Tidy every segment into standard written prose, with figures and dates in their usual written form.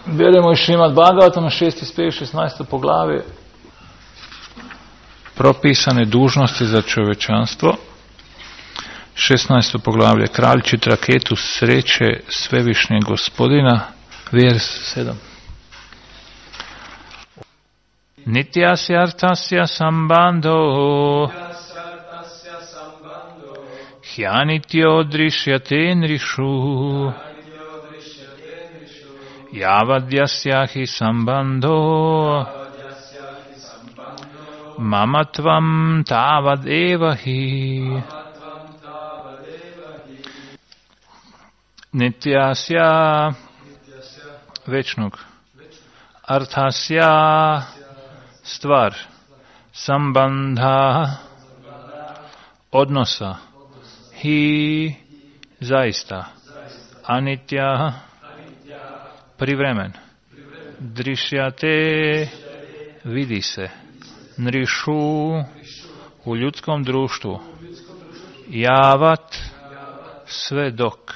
Beremo iz Šrimad Bhagavatama 6. spjeh 16. poglavlje. Propisane dužnosti za čovječanstvo. 16. poglavlje. Kralj Čitraketu sreće svevišnjeg gospodina. Vers 7. Nityasya artasya sambandho hyanityo drishyate nrishu yavadyasyahi sambandho mamatvam tavad evahi. Nityasya večnog, arthasya stvar, sambandha odnosa, hi zaista, anitya privremen, drishyate vidi se, nrišu u ljudskom društvu, javat sve dok,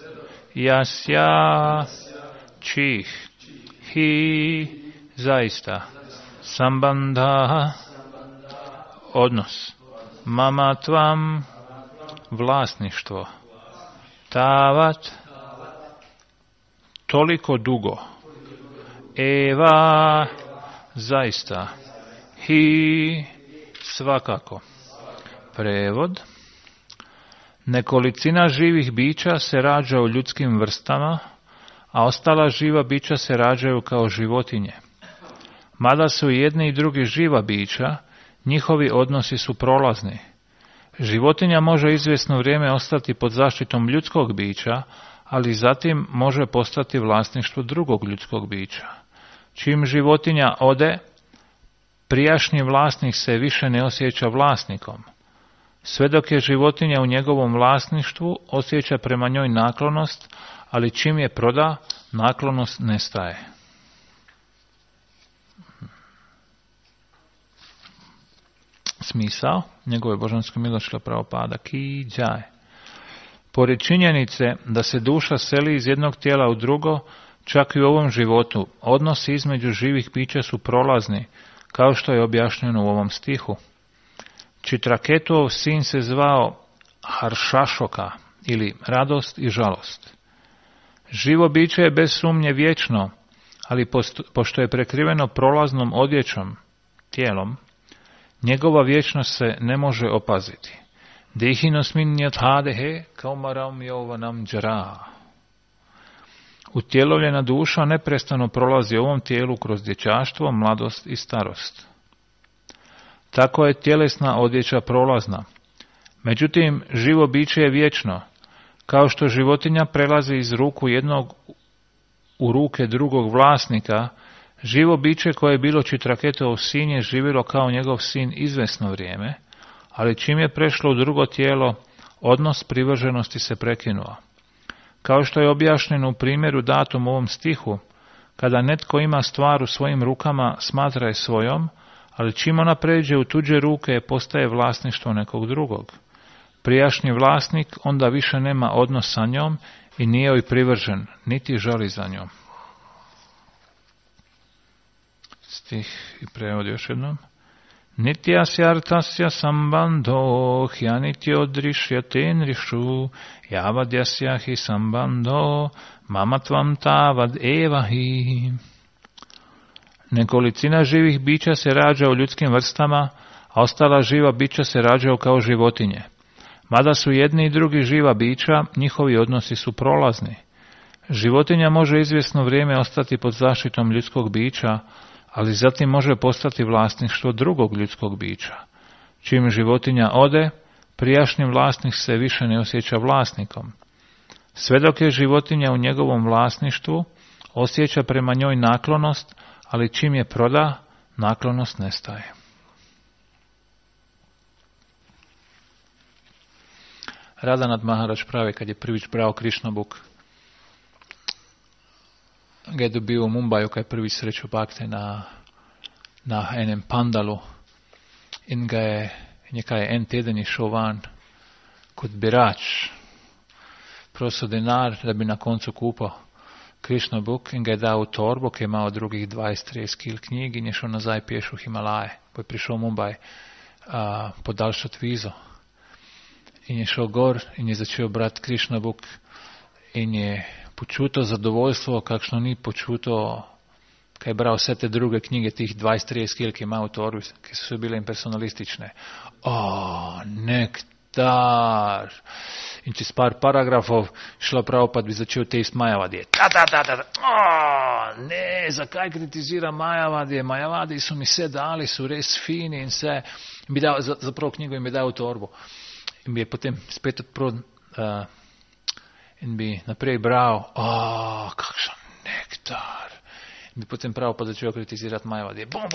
jasya čih, hi zaista, sambandha odnos, mamatvam vlasništvo, tavat toliko dugo, eva zaista, hi svakako. Prevod. Nekolicina živih bića se rađa u ljudskim vrstama, a ostala živa bića se rađaju kao životinje. Mada su jedni i drugi živa bića, njihovi odnosi su prolazni. Životinja može izvjesno vrijeme ostati pod zaštitom ljudskog bića, ali zatim može postati vlasništvo drugog ljudskog bića. Čim životinja ode, prijašnji vlasnik se više ne osjeća vlasnikom. Sve dok je životinja u njegovom vlasništvu, osjeća prema njoj naklonost, ali čim je proda, naklonost nestaje. Smisao njegove božanske milosti Prabhupada ki džaj. Pored činjenice da se duša seli iz jednog tijela u drugo, čak i u ovom životu, odnosi između živih bića su prolazni, kao što je objašnjeno u ovom stihu. Čitraketuov sin se zvao Haršašoka, ili radost i žalost. Živo biće je bez sumnje vječno, ali pošto je prekriveno prolaznom odjećom, tijelom, njegova vječnost se ne može opaziti. Dehinosminjat hadehe kaumaram jovanam džara. Utjelovljena duša neprestano prolazi ovom tijelu kroz dječaštvo, mladost i starost. Tako je tjelesna odjeća prolazna. Međutim, živo biće je vječno. Kao što životinja prelazi iz ruku jednog u ruke drugog vlasnika, živo biće koje je bilo Čitraketov sin je živjelo kao njegov sin izvesno vrijeme, ali čim je prešlo u drugo tijelo, odnos privrženosti se prekinuo. Kao što je objašnjeno u primjeru datom u ovom stihu, kada netko ima stvar u svojim rukama, smatra je svojom, ali čim ona pređe u tuđe ruke, postaje vlasništvo nekog drugog. Prijašnji vlasnik onda više nema odnos sa njom i nije joj privržen, niti žali za njom. Stih i prevod još jednom. Nityasya artasya sambandho hyanityo drishyate nrishu yavadyasyahi sambandho mamatvam tavad evahi. Nekolicina živih bića se rađa u ljudskim vrstama, a ostala živa bića se rađaju kao životinje. Mada su jedni i drugi živa bića, njihovi odnosi su prolazni. Životinja može izvjesno vrijeme ostati pod zaštitom ljudskog bića, ali zatim može postati vlasništvo drugog ljudskog bića. Čim životinja ode, prijašnji vlasnik se više ne osjeća vlasnikom. Sve dok je životinja u njegovom vlasništvu, osjeća prema njoj naklonost, ali čim je proda, naklonost nestaje. Radhanath Maharaj pravi, kad je prvič brao Krishna Book, ga je dobil v Mumbaju, kaj je prvi srečal Bhakte na enem pandalu in ga je nekaj en teden je šel van kot birač, prosil denar, da bi na koncu kupil Krišna Bog in ga je dal v torbo, ki je imel drugih 20-30 kil knjig in je šel nazaj peš v Himalaje. Pa je prišel v Mumbai podaljšati vizo. In je šel gor in je začel brati Krišna Bog in je počutil zadovoljstvo, kakšno ni počutil, kaj je bral vse te druge knjige, tih 20-30 kil, ki je imel v torbi, ki so bile impersonalistične. Nektar! In čez par paragrafov šla prav, pa bi začel test Majavadije. Ne, zakaj kritizira Majavadije? Majavadiji so mi vse dali, so res fini in vse. In bi dal, zapravo knjigo in bi dal v torbo. In bi je potem spet odprl in bi naprej bral, kakšen nektar. In bi potem prav pa začel kritizirati Majavadije. Bum,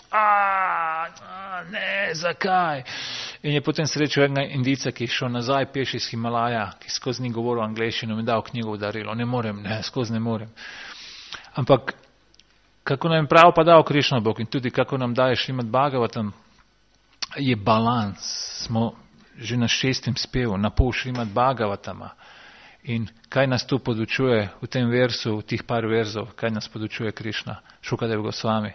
ne, zakaj? In je potem srečal enega Indijca, ki je šel nazaj peš iz Himalaja, ki skozi ni govoril angleščino in dal knjigo v darilo. Ne morem, skozi ne morem. Ampak, kako nam prav pa dal Krišna Bog in tudi kako nam daje Šrimad Bhagavatam, je balans. Smo že na 6. spevu, na pol Šrimad Bhagavatama. In kaj nas tu podučuje v tem versu, v tih par verzov, kaj nas podučuje Krišna, Šukadev Gosvami?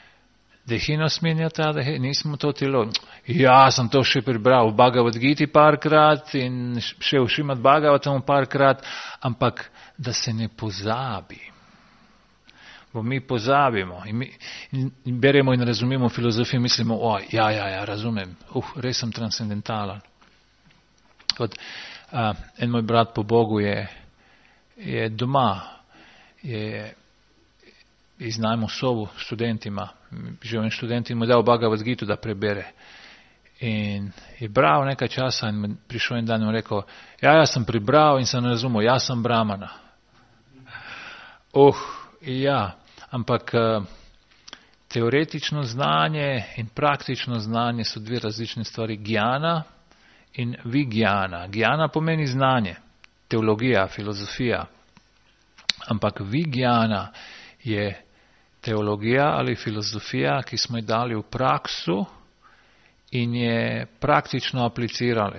Nismo to telo. Ja, sem to še prebral v Bhagavad Giti parkrat in še v Šrimad Bhagavatamu parkrat, ampak da se ne pozabi. Bo mi pozabimo in beremo in razumemo filozofijo, mislimo, razumem, res sem transcendentalen. En moj brat po Bogu je doma, je iznajmo sobu študentima, živen študent in mu dal Bhagavad Gitu, da prebere. In je bral nekaj časa in prišel en dan in rekel, jaz sem prebral in sem razumel, jaz sem brahmana. Ampak teoretično znanje in praktično znanje so dve različne stvari. Gjana in vigjana. Gjana pomeni znanje, teologija, filozofija. Ampak vigjana je teologija ali filozofija, ki smo jo dali v praksu in je praktično aplicirali.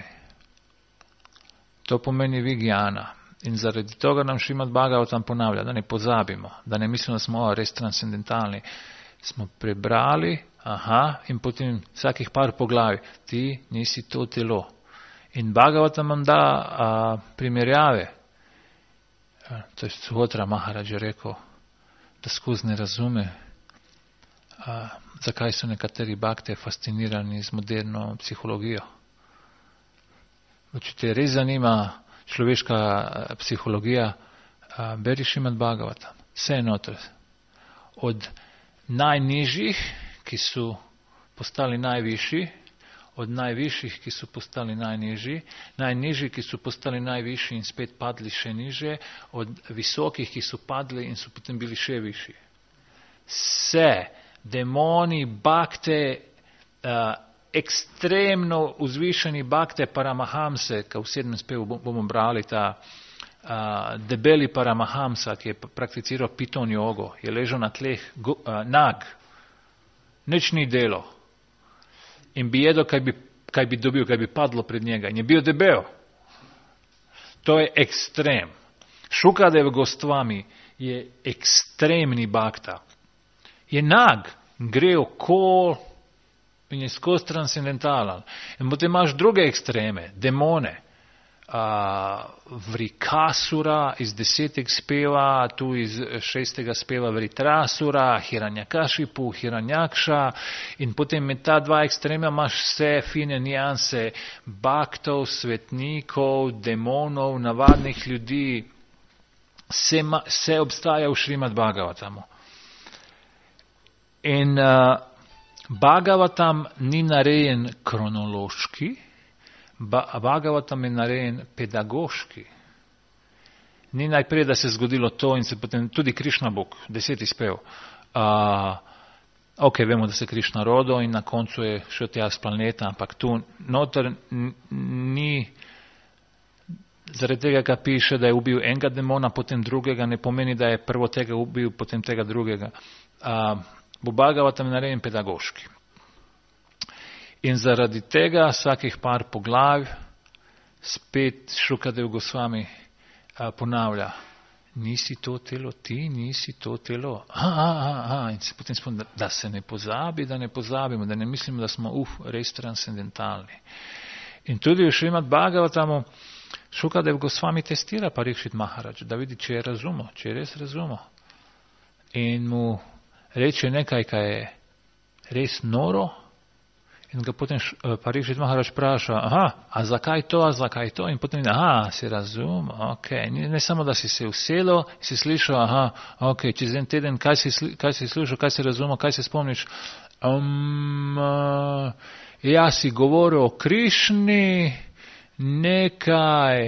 To pomeni vigjana. In zaradi toga nam Šrimad Bhagavatam ponavlja, da ne pozabimo, da ne mislimo, da smo res transcendentalni. Smo prebrali, in potem vsakih par poglavij, ti nisi to telo. In Bhagavatam nam da primerjave. To je Suhotra Maharaj je rekel, da skozi ne razume, zakaj so nekateri bhakte fascinirani z moderno psihologijo. Če te res zanima človeška psihologija, beri Šrimad Bhagavatam. Vse noter. Od najnižjih, ki so postali najvišji, od najvišjih, ki so postali najnižji, najnižji, ki so postali najvišji in spet padli še niže, od visokih, ki so padli in so potem bili še višji. Vse, demoni, bhakte, ekstremno vzvišeni bhakte Paramahamse, ki v 7. spevu bomo brali ta debeli Paramahamsa, ki je prakticiral piton jogo, je ležal na tleh nag, nič ni delo. In bi jedel, kaj bi dobil, kaj bi padlo pred njega. In je bil debel. To je ekstrem. Šukadev Gosvami je ekstremni bhakta. Je nag, gre okol in je skozi transcendentalen. In potem imaš druge ekstreme, demone. Vrikasura iz 10. speva, tu iz 6. speva Vritrasura, Hiranjakashipu, Hiranjakša in potem med ta dva ekstrema imaš vse fine nijanse bhaktov, svetnikov, demonov, navadnih ljudi. Vse obstaja v Šrimad Bhagavatamu. In Bhagavatam ni narejen kronološki, Bhagavatam je narejen pedagoški. Ni najprej, da se je zgodilo to in se potem tudi Krišna Bog, 10. spev. Vemo, da se Krišna rodil in na koncu je šel tja z planeta, ampak tu noter ni, zaradi tega, kaj piše, da je ubil enega demona, potem drugega, ne pomeni, da je prvo tega ubil, potem tega drugega. Bo Bhagavatam je narejen pedagoški. In zaradi tega vsakih par poglavij spet Šukadev Gosvami ponavlja. nisi to telo, ti nisi to telo. In se potem spomnim, da se ne pozabi, da ne pozabimo, da ne mislimo, da smo res transcendentalni. In tudi v Šrimad Bhagavatamu Šukadev Gosvami testira Parikšit Maharaj, da vidi, če je razumel, če je res razumel. In mu reče nekaj, kaj je res noro, in ga potem Parikšit Maharaj vpraša, a zakaj to? In potem, si razumel, ne samo, da si se usedel, si slišal, čez en teden, kaj si slišal, kaj si razumel, kaj se spomniš? Jaz si govoril o Krišni, nekaj.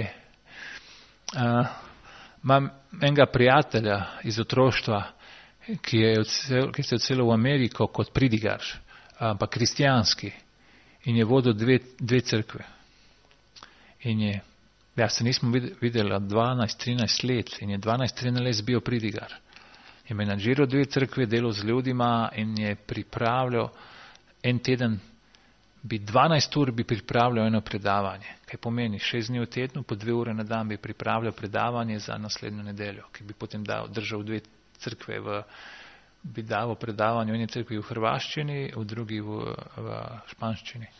Imam enega prijatelja iz otroštva, ki se je odselil v Ameriko kot pridigar, ampak kristijanski, in je vodil dve cerkve. In se nismo videli 12-13 let, in je 12-13 let bil pridigar. Je menadžiral dve cerkve, delal z ljudima in je pripravljal en teden, 12 ur bi pripravljal eno predavanje, kaj pomeni 6 dni v tednu, po 2 ure na dan bi pripravljal predavanje za naslednjo nedeljo, ki bi potem držal dve cerkve, bi dal predavanje v eni cerkvi v hrvaščini, v drugi v španščini.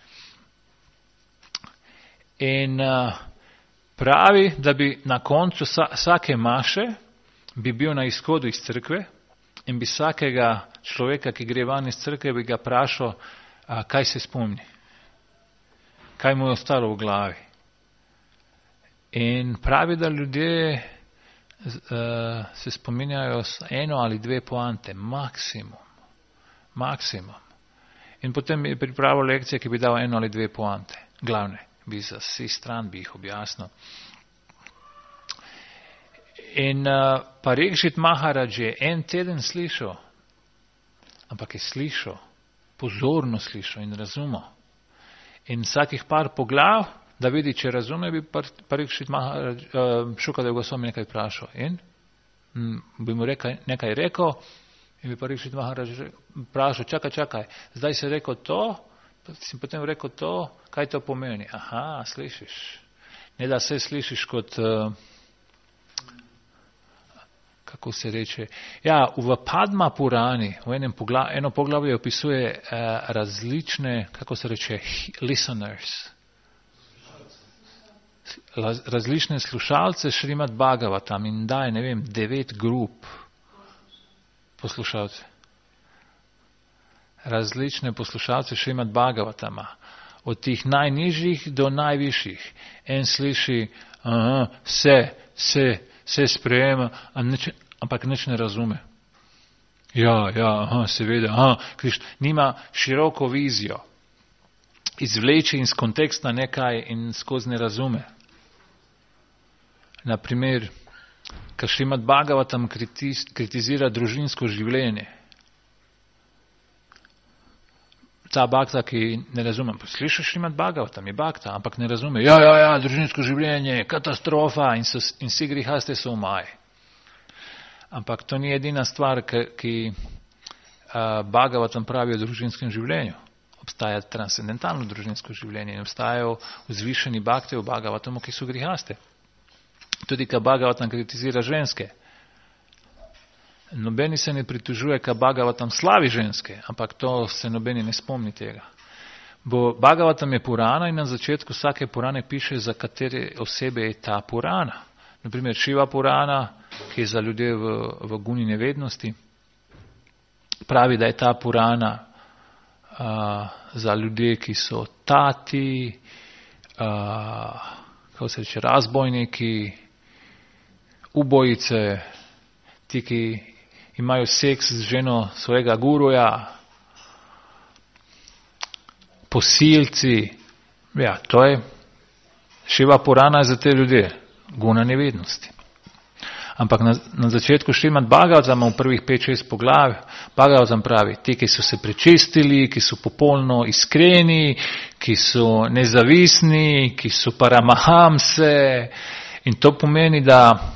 In pravi, da bi na koncu vsake maše bi bil na izhodu iz cerkve in bi vsakega človeka, ki gre van iz cerkve, bi ga vprašal, kaj se spomni, kaj mu je ostalo v glavi. In pravi, da ljudje se spominjajo s 1 ali 2 poante, maksimum. In potem bi pripravil lekcije, ki bi dal 1 ali 2 poante, glavne, bi za vsi stran bi jih objasnil. In Parikšit Maharaj je en teden slišal, ampak je slišal, pozorno slišal in razumel. In vsakih par poglav, da vidi, če razume, bi Parikšit Maharaj Šukadev Gosvami nekaj vprašal. In bi mu nekaj rekel, in bi Parikšit Maharaj vprašal, čakaj, zdaj si rekel to, si potem rekel to, kaj to pomeni? Slišiš. Ne da se slišiš kot, kako se reče, v Padma Purani, eno poglavje opisuje različne, kako se reče, listeners, različne slušalce Šrimad Bhagavatam in daje, 9 grup poslušalce. Različne poslušalce Šrimad Bhagavatama, od tih najnižjih do najvišjih. En sliši, se sprejema, ampak nič ne razume. Seveda, Krišna nima široko vizijo. Izvleče iz konteksta nekaj in skozi ne razume. Naprimer, kad Šrimad Bhagavatam kritizira družinsko življenje. Ta bakta, ki ne razume, sliši Šrimad Bhagavatam, je bakta, ampak ne razume. Družinsko življenje, katastrofa in vsi grihaste so v maji. Ampak to ni edina stvar, ki Bhagavatam pravi o družinskem življenju. Obstaja transcendentalno družinsko življenje in obstajajo vzvišeni bakte v Bhagavatamu, ki so grihaste. Tudi, kad Bhagavatam kritizira ženske. Nobeni se ne pritožuje, kad Bhagavatam slavi ženske, ampak to se nobeni ne spomni tega. Bhagavatam je Purana in na začetku vsake Purane piše, za katere osebe je ta Purana. Naprimer, Šiva Purana, ki je za ljudje v guni nevednosti, pravi, da je ta Purana za ljudje, ki so tati, kako se reče, razbojniki, ubojice, ti, ki imajo seks z ženo svojega guruja, posilci. To je Šiva Purana za te ljudje, guna nevednosti. Ampak na začetku Šrimad Bhagavatama v prvih 5-6 poglavij Bhagavatam pravi, ti, ki so se prečistili, ki so popolno iskreni, ki so nezavisni, ki so paramahamse. In to pomeni, da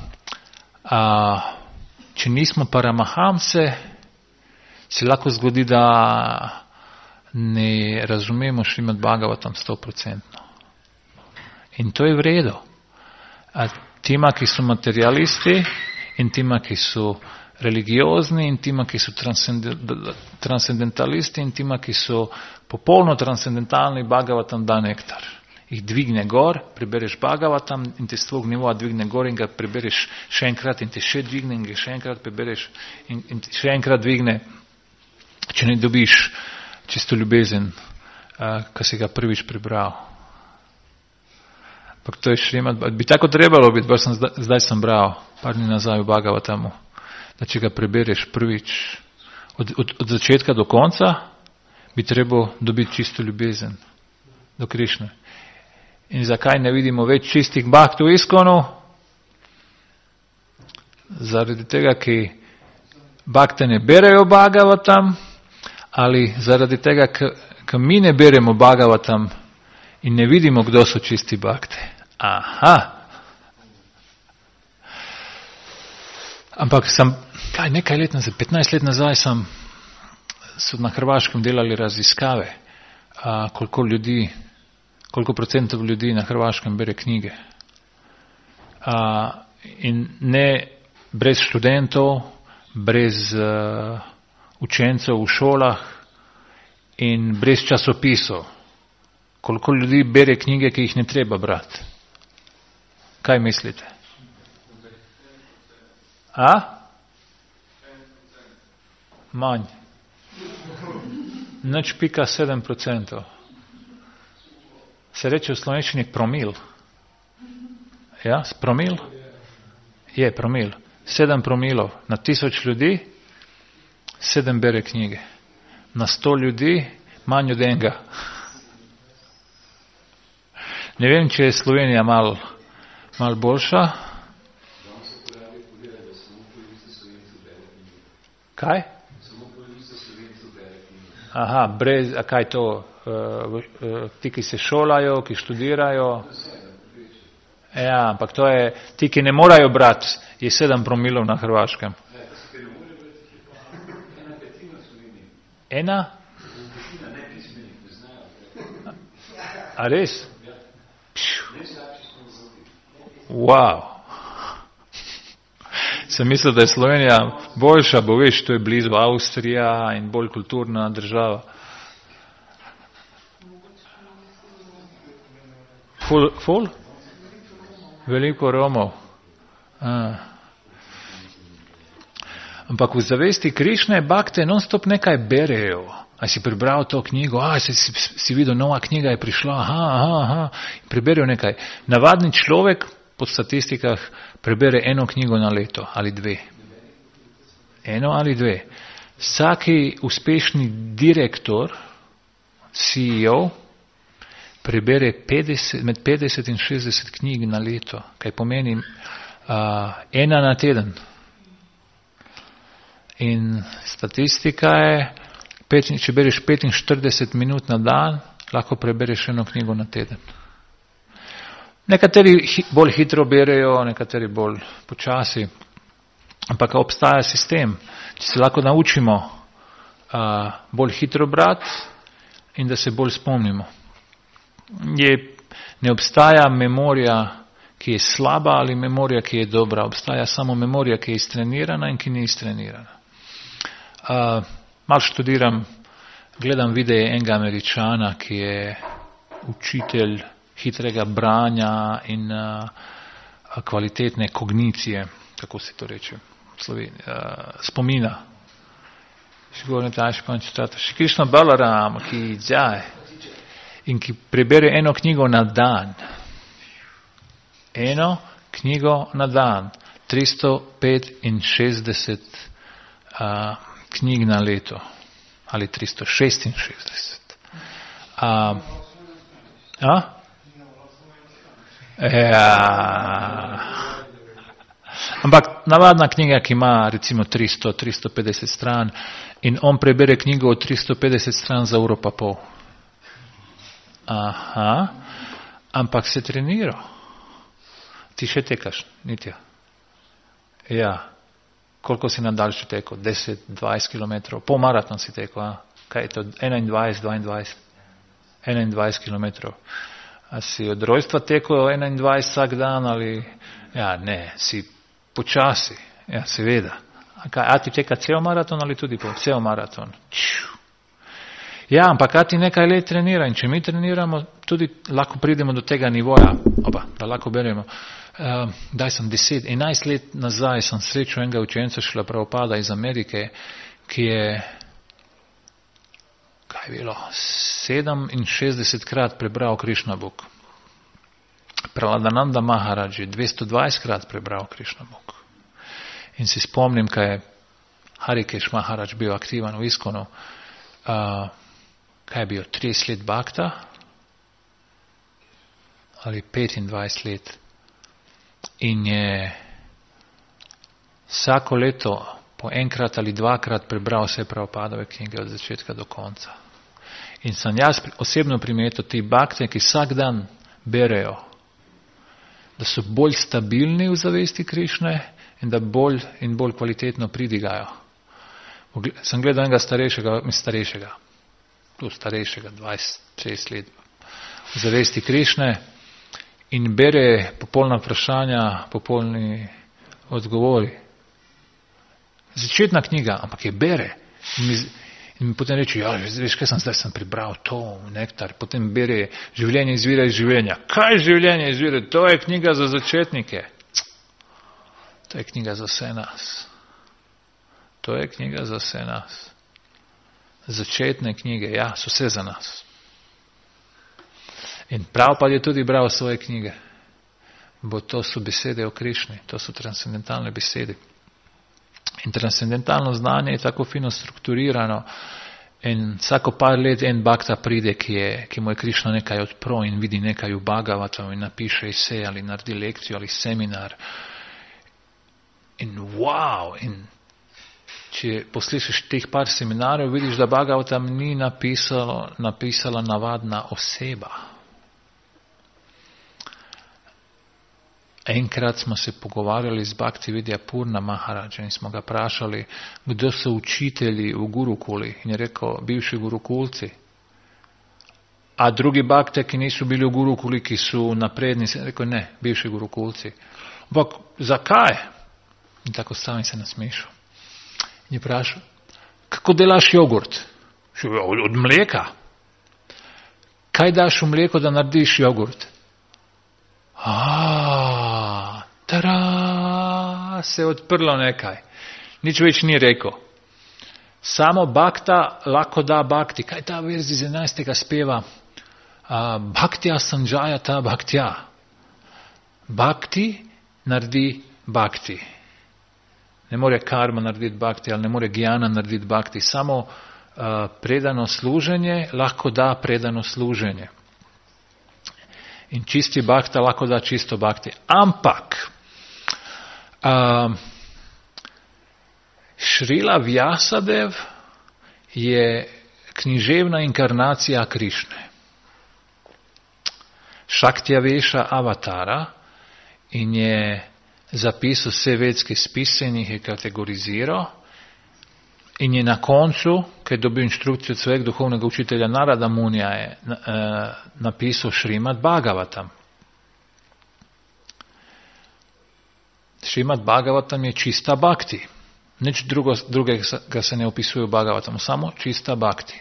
če nismo paramahamse, se lahko zgodi, da ne razumemo Šrimad Bhagavatam 100%. In to je v redu. Tima, ki so materialisti in tima, ki so religiozni, in tima, ki so transcendentalisti, in tima, ki so popolno transcendentalni. Bhagavatam da nektar. Jih dvigne gor, prebereš Bhagavatam in te s tvojega nivoja dvigne gor in ga prebereš še enkrat in te še dvigne in ga še enkrat prebereš in te še enkrat dvigne, če ne dobiš čisto ljubezen, ko si ga prvič prebral. Ampak to je šrimad, bi tako trebalo biti, zdaj sem bral, par dni nazaj v Bhagavatamu, da če ga prebereš prvič, od začetka do konca, bi trebalo dobiti čisto ljubezen do Krišne. In zakaj ne vidimo več čistih bhakti v ISKCONu? Zaradi tega, ki bhakte ne berejo Bhagavatam, ali zaradi tega, ki mi ne beremo Bhagavatam in ne vidimo, kdo so čisti bhakti. Aha! Ampak nekaj let nazaj, 15 let nazaj so na Hrvaškem delali raziskave, koliko procentov ljudi na Hrvaškem bere knjige. In ne brez študentov, brez učencev v šolah in brez časopisov. Koliko ljudi bere knjige, ki jih ne treba brati. Kaj mislite? Manj. 0,7%. Se reče v slovenščini promil. Ja, promil? Je promil. 7 promilov. Na 1000 ljudi 7 bere knjige. Na 100 ljudi manj od enega. Ne vem, če je Slovenija malo boljša. Kaj? Aha, a kaj to? Ti, ki se šolajo, ki študirajo. Ja, ampak to je, ti, ki ne morajo brati, je 7 promilov na Hrvaškem. Ena? A res? Wow. Sem mislil, da je Slovenija boljša, bo veš, to je blizu Avstrija in bolj kulturna država. Ful? Veliko Romov. Ampak v zavesti Krišne bhakte non-stop nekaj berejo. A si prebral to knjigo? Si videl, nova knjiga je prišla. Aha. Preberejo nekaj. Navadni človek po statistikah prebere 1 knjigo na leto ali 2. 1 ali 2. Vsaki uspešni direktor, CEO, prebere med 50 in 60 knjig na leto, kaj pomeni 1 na teden. In statistika je, če bereš 45 minut na dan, lahko prebereš 1 knjigo na teden. Nekateri bolj hitro berejo, nekateri bolj počasi, ampak obstaja sistem, če se lahko naučimo bolj hitro brati in da se bolj spomnimo. Ne obstaja memorija, ki je slaba, ali memorija, ki je dobra. Obstaja samo memorija, ki je iztrenirana in ki ni iztrenirana. Malo študiram, gledam videe enega Američana, ki je učitelj hitrega branja in kvalitetne kognicije, kako se to reče v Sloveniji, spomina. Še Krišna Balaram, ki džaj in ki prebere 1 knjigo na dan. 1 knjigo na dan. 365 knjig na leto. Ali 366. Ampak navadna knjiga, ki ima recimo 300-350 stran in on prebere knjigo od 350 stran za 1,5 ure. Aha, ampak se trenira. Ti še tekaš, Nitja? Ja. Koliko si na daljši tekel? 10-20 kilometrov? Pol maraton si tekel, Kaj je to? 21-22? 21 kilometrov. A si od rojstva tekel 21 vsak dan ali... Ja, ne, si počasi. Ja, seveda. A ti čeka cel maraton ali tudi cel maraton? Ja, ampak a ti nekaj let trenira in če mi treniramo, tudi lahko pridemo do tega nivoja, da lahko beremo. Daj sem 11 let nazaj sem srečal enega učenca Šrila Prabhupada iz Amerike, ki je, kaj je bilo, 67krat prebral Krishna Book. Praladananda Maharaji 220krat prebral Krishna Book. In si spomnim, kaj je Harikesh Maharaj bil aktivan v Iskonu, kaj je bil, 30 let bhakta ali 25 let. In je vsako leto po enkrat ali dvakrat prebral vse Prabhupadove knjige od začetka do konca. In sem jaz osebno primetil ti bhakte, ki vsak dan berejo, da so bolj stabilni v zavesti Krišne in da bolj in bolj kvalitetno pridigajo. Sem gledal enega starejšega, 26 let v zavesti Krišne in bere popolna vprašanja, popolni odgovori. Začetna knjiga, ampak je bere. In mi potem reče, ja, veš, kaj sem prebral to, nektar. Potem bere Življenje izvira iz življenja. Kaj življenje izvira? To je knjiga za začetnike. To je knjiga za vse nas. To je knjiga za vse nas. Začetne knjige, ja, so vse za nas. In Prabhupada je tudi bral svoje knjige. Bo to so besede o Krišni, to so transcendentalne besede. In transcendentalno znanje je tako fino strukturirano in vsako par let en bhakta pride, ki mu je Krišna nekaj odpro in vidi nekaj v Bhagavatam in napiše esej ali naredi lekcijo ali seminar. In wow! In če poslišiš teh par seminarjev, vidiš, da Bhagavatam ni napisala navadna oseba. Enkrat smo se pogovarjali z Bhaktivedya Purna Maharaja in smo ga vprašali, kdo so učitelji v Gurukuli. In je rekel, bivši gurukulci. A drugi bhakte, ki niso bili v Gurukuli, ki so napredni, je rekel, ne, bivši gurukulci. Ampak zakaj? In tako stavim se nasmešal. In je vprašal, kako delaš jogurt? Od mleka. Kaj daš v mleko, da narediš jogurt? Se je odprlo nekaj. Nič več ni rekel. Samo bhakta lahko da bhakti. Kaj ta verzi iz 11. speva? Bhaktya sanjayata bhaktya. Bhakti naredi bhakti. Ne more karma narediti bhakti, ali ne more gyana narediti bhakti. Samo predano služenje lahko da predano služenje. In čisti bhakta lahko da čisto bhakti. Ampak Šrila Vyasadev je književna inkarnacija Krišne. Šaktjaveša avatara in je zapisal vse vedske spise in jih je kategoriziral. In je na koncu, ko je dobil inštrukcijo od svojega duhovnega učitelja Narada Munija, je napisal Šrimad Bhagavatam. Šrimad Bhagavatam je čista bhakti. Nič drugega se ne opisuje v Bhagavatamu, samo čista bhakti.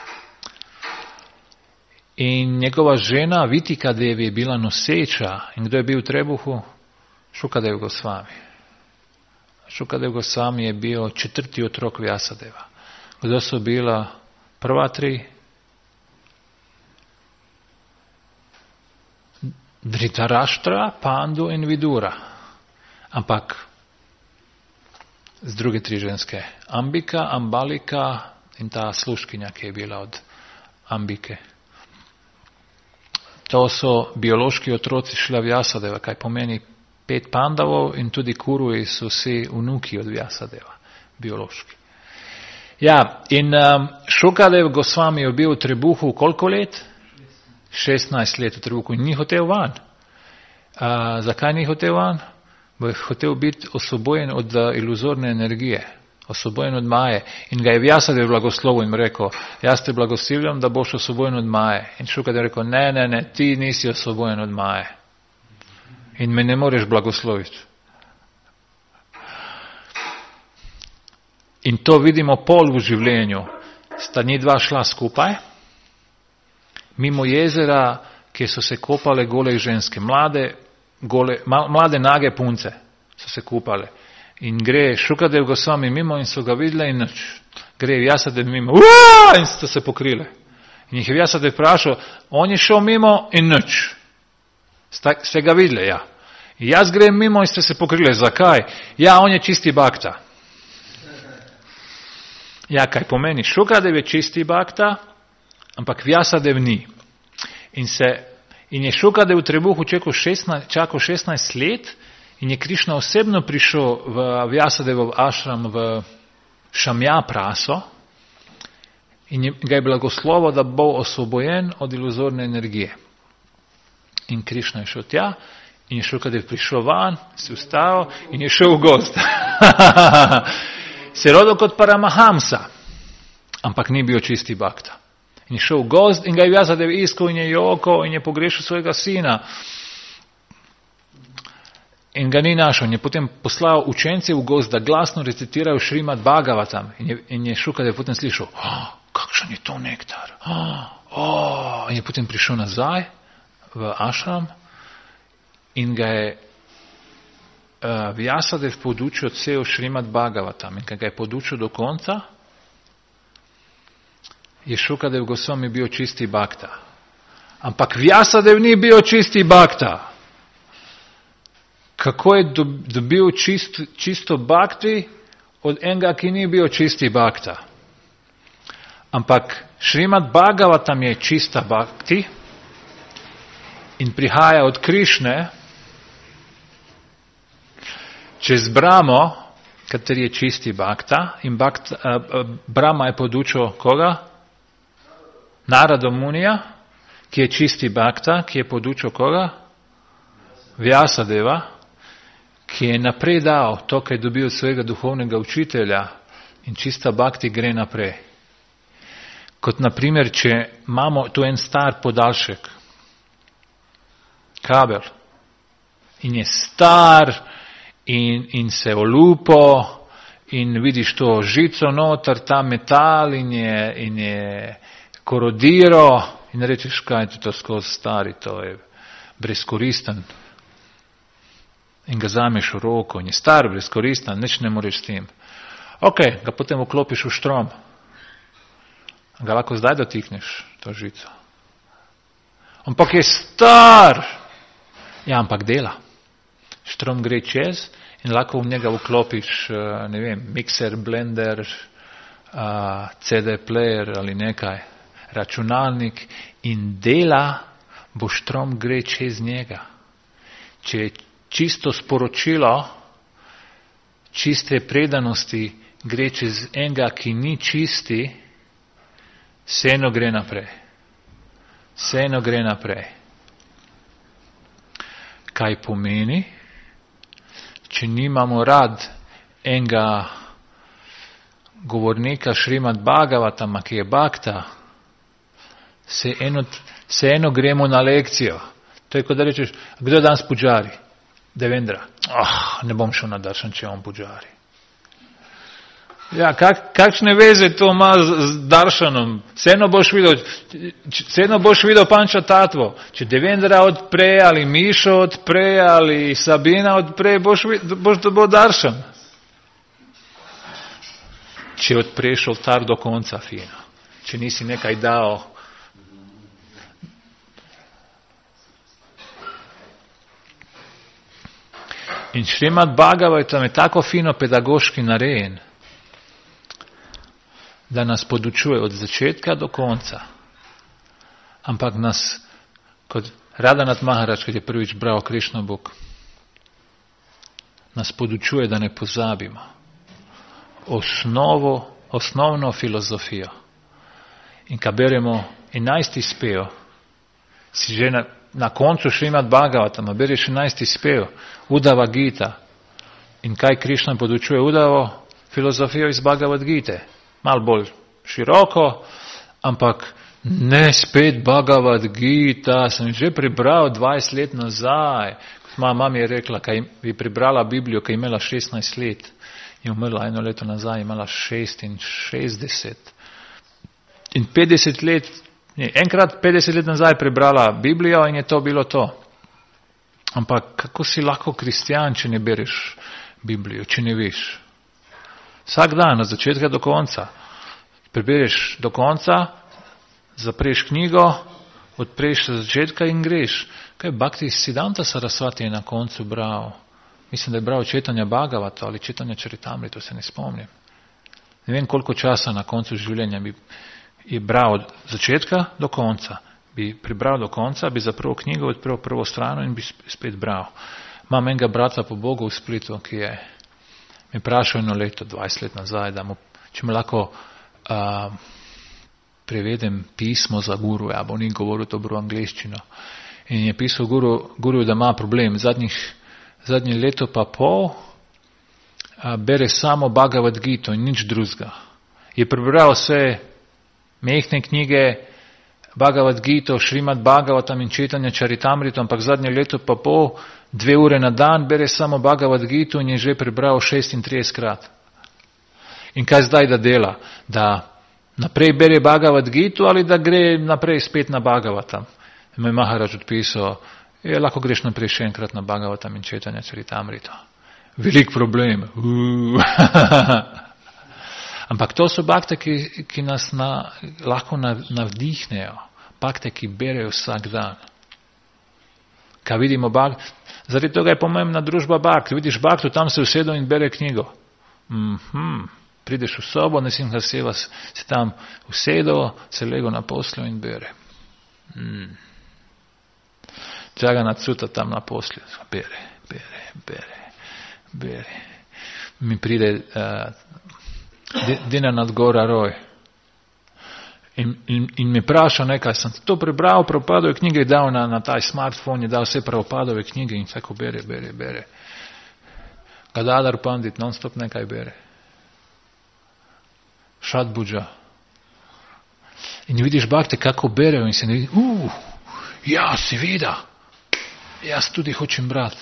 In njegova žena Vitika Devi je bila noseča. In kdo je bil v trebuhu? Šukadev Gosvami. Šukadev Gosvami je bil 4. otrok Vyasadeva. Kdo so bila prva 3? Dhritarashtra, Pandu in Vidura. Ampak z druge 3 ženske. Ambika, Ambalika in ta sluškinja, ki je bila od Ambike. To so biološki otroci Šrila Vyasadeva, kaj pomeni 5 pandavov in tudi Kuruji so vsi vnuki od Vyasadeva, biološki. Ja, in Šukadev Gosvami je bil v trebuhu koliko let? 16 let v trebuhu in ni hotel van. Zakaj ni hotel van? Bo je hotel biti osvobojen od iluzorne energije, osvobojen od Maje. In ga je Vyasadev blagoslovil in rekel, jaz te blagoslovljam, da boš osvobojen od Maje. In Šukadev je rekel, ne, ti nisi osvobojen od Maje. In me ne moreš blagosloviti. In to vidimo pol v življenju. Sta ni dva šla skupaj, mimo jezera, kjer so se kopale gole ženske, mlade nage punce so se kupale. In gre Šukadev Gosvami mimo in so ga videle in nič. Gre Vjasadev mimo, in so se pokrile. In jih je Vjasadev vprašal, on je šel mimo in nič. Ste ga videli, ja. In jaz grem mimo in ste se pokrile. Zakaj? Ja, on je čisti bhakta. Ja, kaj pomeni? Šukadev je čisti bhakta, ampak Vjasadev ni. In je Šukadev v trebuhu čakal 16 let in je Krišna osebno prišel v Vjasadevov ašram v Šamja praso in ga je blagoslovil, da bo osvobojen od iluzorne energije. In Krišna je šel tja in je Šukadev prišel van, se ustavil in je šel v gozd. Se je rodil kot Paramahamsa, ampak ni bil čisti bhakta. In je šel v gozd in ga je Vjasadev iskal in je jokal in je pogrešal svojega sina. In ga ni našel. In je potem poslal učence v gozd, da glasno recitirajo Šrimad Bhagavatam. In je Šukadev potem slišal, kakšen je to nektar. In je potem prišel nazaj v ašram in ga je Vjasadev podučil cel Šrimad Bhagavatam. In ko ga je podučil do konca, je Šukadev Gosvami bil čisti bhakta. Ampak Vjasadev ni bil čisti bhakta. Kako je dobil čisto bhakti od enega, ki ni bil čisti bhakta? Ampak Šrimad Bhagavatam je čista bhakti in prihaja od Krišne čez Brahmo, kateri je čisti bhakta, in Brahma je podučil koga? Narada Munija, ki je čisti bhakta, ki je podučil koga? Vjasadeva, ki je naprej dal to, kar je dobil od svojega duhovnega učitelja, in čista bhakti gre naprej. Kot naprimer, če imamo tu en star podaljšek, kabel, in je star in se olupo in vidiš to žico noter, ta metal in je korodiral in rečeš, kaj je to skozi stari, to je brezkoristen. In ga zameš v roko in je star, brezkoristen, nič ne moreš s tem. Ok, ga potem vklopiš v štrom. Ga lahko zdaj dotikneš, to žico. Ampak je star. Ja, ampak dela. Štrom gre čez in lahko v njega vklopiš, ne vem, mikser, blender, CD player ali nekaj, računalnik in dela, bo štrom gre čez njega. Če je čisto sporočilo, čiste predanosti gre čez enega, ki ni čisti, vseeno gre naprej. Vseeno gre naprej. Kaj pomeni? Če nimamo rad enega govornika Šrimad Bhagavatama, ki je bhakta, vseeno gremo na lekcijo. To je, kot da rečeš, kdo danes puđari? Devendra. Ne bom šel na daršan, če on puđari. Ja, kakšne veze to ima z daršanom? Vseeno boš videl Panča Tatvo. Če Devendra odpre, ali Mišo odpre, ali Sabina odpre, boš dobil daršan. Če odpreš oltar do konca, fino. Če nisi nekaj dal. In Šrimad Bhagavatam je tako fino pedagoški narejen, da nas podučuje od začetka do konca. Ampak nas, kot Radhanath Maharaj, ki je prvič bral Krišno Bog, nas podučuje, da ne pozabimo osnovno filozofijo. In ko beremo 11. spev, si že na koncu Šrimad Bhagavatama bereš 11. spev, Udava Gita. In kaj Krišna podučuje Udavo? Filozofijo iz Bhagavad Gite. Mal bolj široko, ampak ne spet Bhagavad Gita, sem že prebral 20 let nazaj. Moja mama je rekla, kaj bi prebrala Biblijo, kaj je imela 16 let. je umrla 1 leto nazaj, imala 66. In 50 let, enkrat 50 let nazaj prebrala Biblijo in je to bilo to. Ampak kako si lahko kristjan, če ne bereš Biblijo, če ne veš? Vsak dan, od začetka do konca. Prebereš do konca, zapreš knjigo, odpreš od začetka in greš. Kaj Bhakti Siddhanta Sarasvati je na koncu bral? Mislim, da je bral Četanja Bhagavata ali Četanja Čaritamrito, se ne spomnim. Ne vem, koliko časa na koncu življenja bi je bral od začetka do konca. Bi prebral do konca, bi zaprl knjigo, odprl prvo strano in bi spet bral. Imam enega brata po Bogu v Splitu, ki je mi prašal 1 leto, 20 let nazaj, da mu, če mu lahko prevedem pismo za guruja, bo ni govoril dobro angleščino. In je pisal guruju, da ima problem. Zadnje leto pa pol bere samo Bhagavad Gita in nič drugega. Je prebral vse mehne knjige, Bhagavad Gita, Šrimad Bhagavatam in Četanja Čaritamrito, ampak zadnje leto pa pol, 2 ure na dan bere samo Bhagavad Gita in je že prebral 36 krat. In kaj zdaj da dela? Da naprej bere Bhagavad Gita ali da gre naprej spet na Bhagavatam? Moj Maharaj odpisal, lahko greš naprej še enkrat na Bhagavatam in Četanja Čaritamrito. Velik problem. Ampak to so bhakte, ki nas lahko navdihnejo. Bhakte, ki berejo vsak dan. Kaj vidimo bhakte? Zaradi tega je pomembna družba bhakte. Vidiš bhaktu, tam se usedel in bere knjigo. Prideš v sobo, Nrsimha Seva se tam usedel, se lego na poslu in bere. Jagannath Sutta tam na poslu. Bere. Mi pride Dinanath Gora Roy in me praša nekaj, sem to prebral, Prabhupadove knjige je dal na taj smartphone, je dal vse Prabhupadove knjige in vsako bere. Gadadhar Pandit non-stop nekaj bere. Shadbhuja. In vidiš bhakte, kako berejo in se ne vidi, ja, seveda, jaz tudi hočem brati.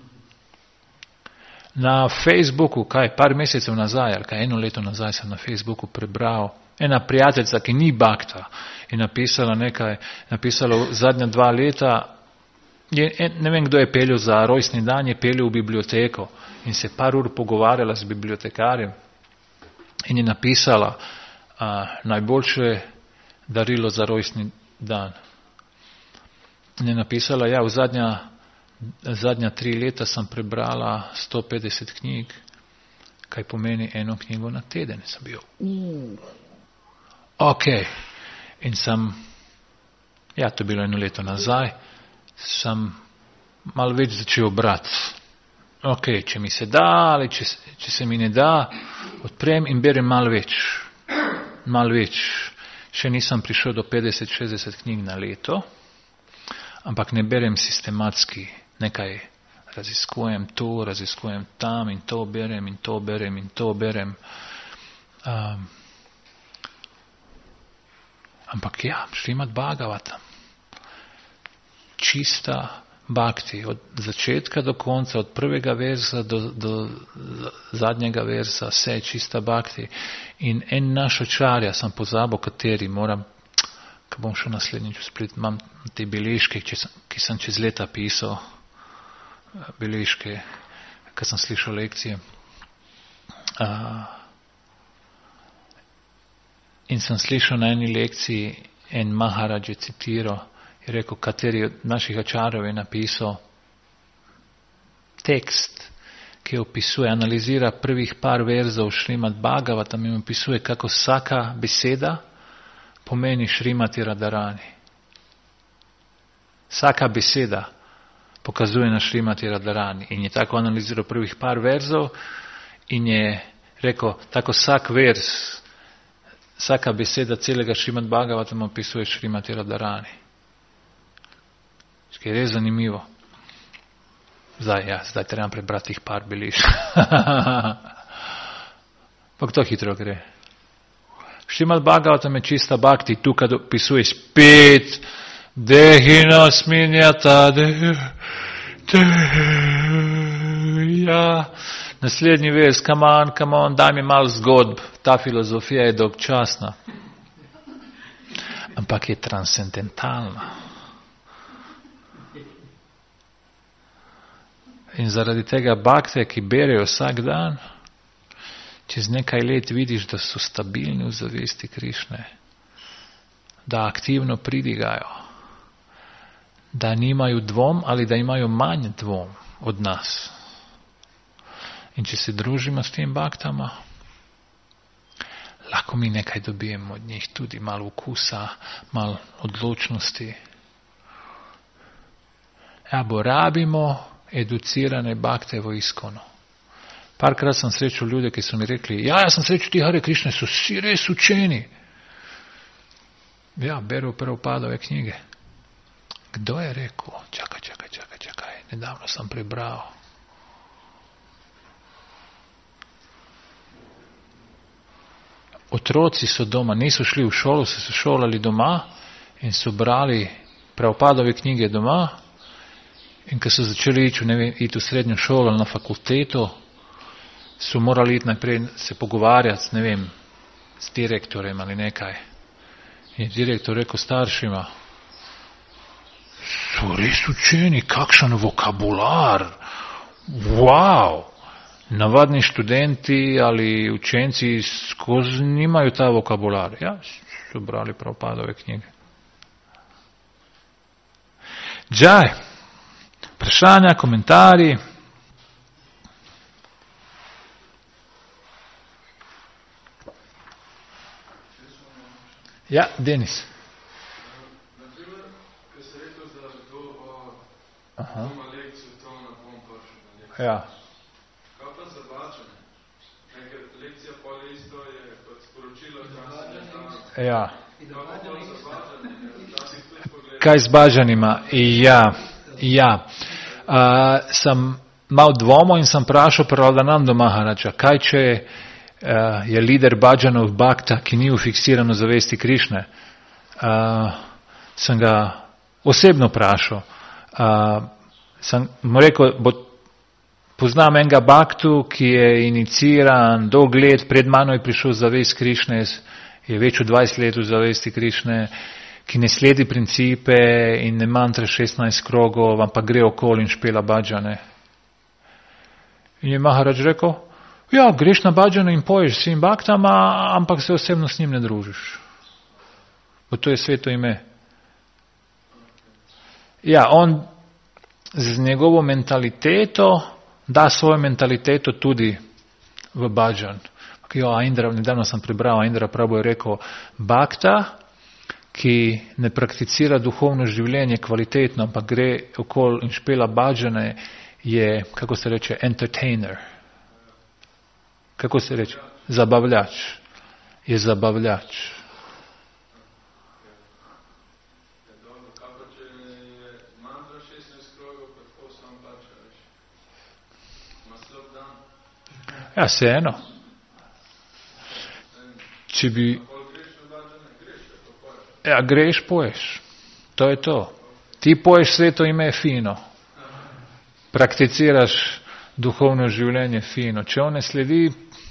Na Facebooku, par mesecev nazaj, ali 1 leto nazaj sem na Facebooku prebral, ena prijateljica, ki ni bhakta, je napisala zadnja 2 leta, ne vem, kdo je peljal za rojstni dan, je peljal v biblioteko in se par ur pogovarjala z bibliotekarjem in je napisala najboljše darilo za rojstni dan. In je napisala, v zadnja 3 leta sem prebrala 150 knjig, kaj pomeni 1 knjigo na teden. Sem bil, ok. In sem, to je bilo 1 leto nazaj, sem malo več začel brati. Ok, če mi se da ali če se mi ne da, odprem in berem malo več. Še nisem prišel do 50-60 knjig na leto, ampak ne berem sistematski. Nekaj raziskujem tu, raziskujem tam in to berem in to berem in to berem. Ampak Šrimad Bhagavatam. Čista bhakti, od začetka do konca, od prvega verza do zadnjega verza, vse je čista bhakti. In en naš očarja, sem pozabil, kateri, ko bom šel naslednjič v Split, imam te beležke, ki sem čez leta pisal, beležke, ko sem slišal lekcije. In sem slišal na eni lekciji, en Maharaj je citiral, je rekel, kateri od naših ačarjev je napisal tekst, ki opisuje, analizira prvih par verzov Šrimad Bhagavatam in opisuje, kako vsaka beseda pomeni Šrimati Radharani. Vsaka beseda pokazuje na Šrimati Radharani. In je tako analiziral prvih par verzov in je rekel, tako vsak verz, vsaka beseda celega Šrimad Bhagavatam opisuje Šrimati Radharani. Je res zanimivo. Zdaj treba prebrati tih par belež. Pak to hitro gre. Šrimad Bhagavatam je čista bhakti, tukaj opisuje spet dehina sminjata Naslednji vers, come on, daj mi malo zgodb, ta filozofija je dolgčasna. Ampak je transcendentalna. In zaradi tega bakte, ki berejo vsak dan, čez nekaj let vidiš, da so stabilni v zavesti Krišne, da aktivno pridigajo, da nimajo dvom ali da imajo manj dvom od nas. In če se družimo s tem baktama, lahko mi nekaj dobijemo od njih, tudi malo okusa, malo odločnosti. Ja, bo rabimo educirane bakte v iskonu. Parkrat sem srečal ljudi, ki so mi rekli, jaz sem srečal ti Hare Krišne, so vsi res učeni. Ja, berejo Prabhupadove knjige. Kdo je rekel? Čakaj, nedavno sem prebral. Otroci so doma, niso šli v šolo, so se šolali doma in so brali Prabhupadove knjige doma. In ko so začeli iti v srednjo šolo ali na fakulteto, so morali iti najprej se pogovarjati, s direktorjem ali nekaj. In direktor rekel staršima, so res učeni, kakšen vokabular, wow! Navadni študenti ali učenci skozi nimajo ta vokabular. Ja, so brali Prabhupadove knjige. Džaj, vprašanja, komentarji. Ja, Denis. Naprimer, ko si rekel, da to doma lekcijo, to na bom prišel na lekcijo. Ja. Kaj pa za bačanje? Ker lekcija pol isto je kot sporočilo transcendentalno. Ja. Kaj pa za bačanje? Včasih tudi pogledaj. Kaj z bažanima? Ja. Sem mal dvomo in sem vprašal Pralananda Maharaja, kaj če je lider bađanov bakta, ki ni ufiksiran v zavesti Krišne. Sem ga osebno vprašal. Sem mu rekel, poznam enega baktu, ki je iniciran dolg let, pred mano je prišel zavest Krišne, je več od 20 let v zavesti Krišne, ki ne sledi principe in ne mantra 16 krogov, ampak gre okoli in špela bađane. In je Maharaj rekel, ja, greš na bađane in poješ s svim baktama, ampak se osebno s njim ne družiš. Bo to je sveto ime. Ja, on z njegovo mentaliteto da svojo mentaliteto tudi v bađan. Ja, Indra, nedavno sem prebral, Indra Prabhu je rekel, bakta, ki ne prakticira duhovno življenje kvalitetno, ampak gre okoli in špela bađane, je, kako se reče, entertainer. Kako se reče? Zabavljač. Je zabavljač. Ja, vseeno. Če bi... Ja, greš, poješ. To je to. Ti poješ sveto ime fino. Prakticiraš duhovno življenje fino. Če on ne sledi,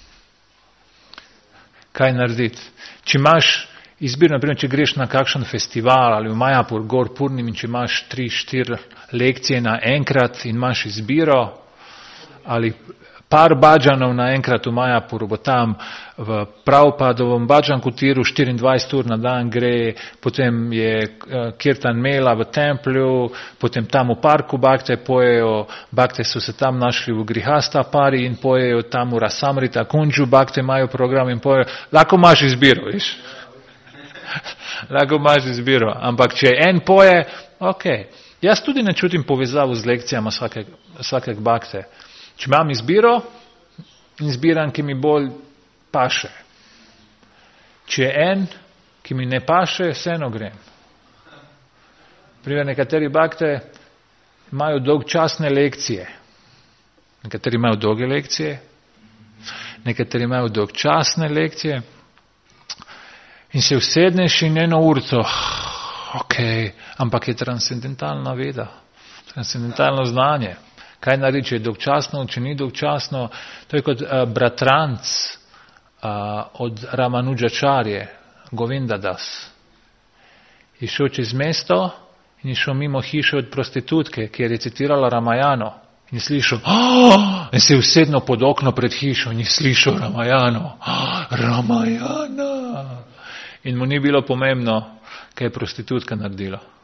kaj narediti? Če imaš izbiro, naprimer, če greš na kakšen festival ali v Majapur, Gor Purnim, in če imaš 3-4 lekcije naenkrat in imaš izbiro, ali par bađanov naenkrat v Majapuru, bo tam v Prabhupadovem bađanku tiru 24 ur na dan gre, potem je Kirtan Mela v templju, potem tam v parku bakte pojejo, bakte so se tam našli v Grihasta pari in pojejo tam v Rasamrita Kunđu, bakte imajo program in pojejo, lahko imaš izbiro, viš. Lahko imaš izbiro, ampak če en poje, ok. Jaz tudi ne čutim povezavo z lekcijama svakega bakte. Če imam izbiro, izbiram, ki mi bolj paše. Če je en, ki mi ne paše, vseeno grem. Primer, nekateri bakte imajo dolgčasne lekcije. Nekateri imajo dolge lekcije, nekateri imajo dolgčasne lekcije in se usedneš in eno urco, ok, ampak je transcendentalna veda, transcendentalno znanje. Kaj naredi, če je dolgčasno, če ni dolgčasno? To je kot bratranc od Ramanujačarje, Govindadas. Je šel čez mesto in je šel mimo hiše od prostitutke, ki je recitirala Ramajano. In je slišal, in se je usednil pod okno pred hišo in je slišal Ramajano. Ramajana! In mu ni bilo pomembno, kaj je prostitutka naredila.